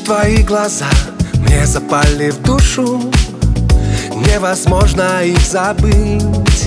твои глаза мне запали в душу, невозможно их забыть.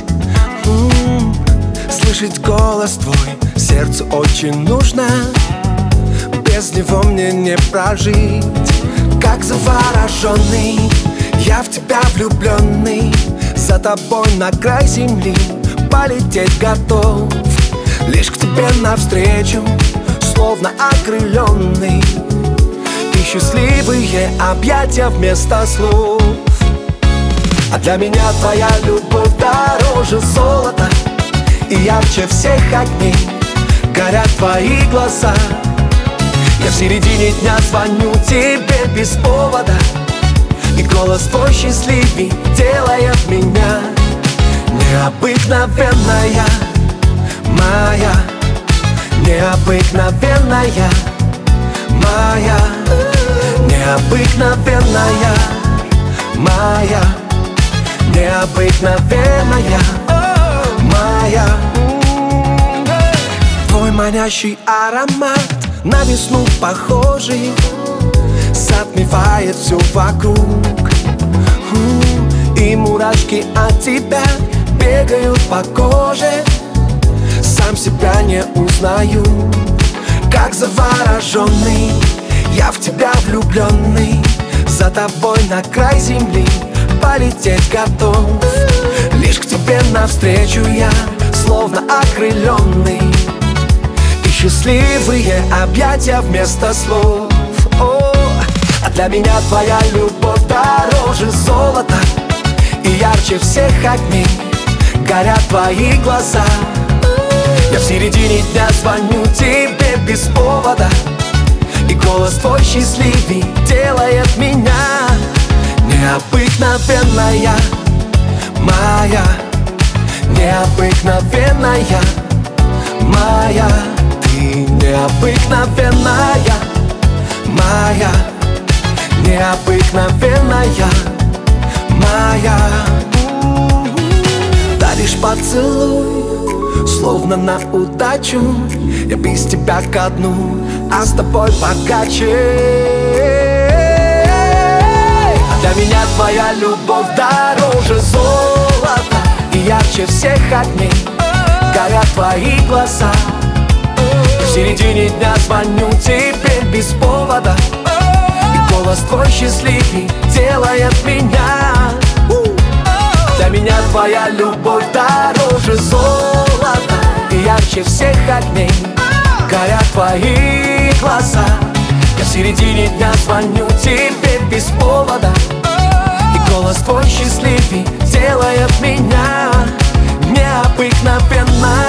Слышать голос твой сердцу очень нужно, без него мне не прожить. Как завороженный, я в тебя влюбленный, за тобой на край земли полететь готов. Лишь к тебе навстречу, словно окрыленный, и счастливые объятия вместо слов. А для меня твоя любовь дороже золота, и ярче всех огней горят твои глаза. Я в середине дня звоню тебе без повода, и голос твой счастливей делает меня необыкновенная, моя, необыкновенная, моя, необыкновенная, моя, необыкновенная, моя. Твой манящий аромат, на весну похожий, затмевает все вокруг. И мурашки от тебя бегают по коже, сам себя не узнаю. Как завороженный, я в тебя влюбленный, за тобой на край земли полететь готов. Лишь к тебе навстречу я, словно окрыленный, и счастливые объятия вместо слов. А для меня твоя любовь дороже золота, и ярче всех огней горят твои глаза. Я в середине дня звоню тебе без повода, и голос твой счастливей делает меня необыкновенная, моя, необыкновенная, моя. Ты необыкновенная, моя, необыкновенная, моя. Даришь поцелуй, словно на удачу, я без тебя ко дну, а с тобой богаче. А для меня твоя любовь дороже золота, и ярче всех огней горят твои глаза. В середине дня звоню тебе без повода, и голос твой счастливей делает меня. Для меня твоя любовь дороже золота, и ярче всех огней горят твои глаза. Я в середине дня звоню тебе без повода, и голос твой счастливей делает меня необыкновенной.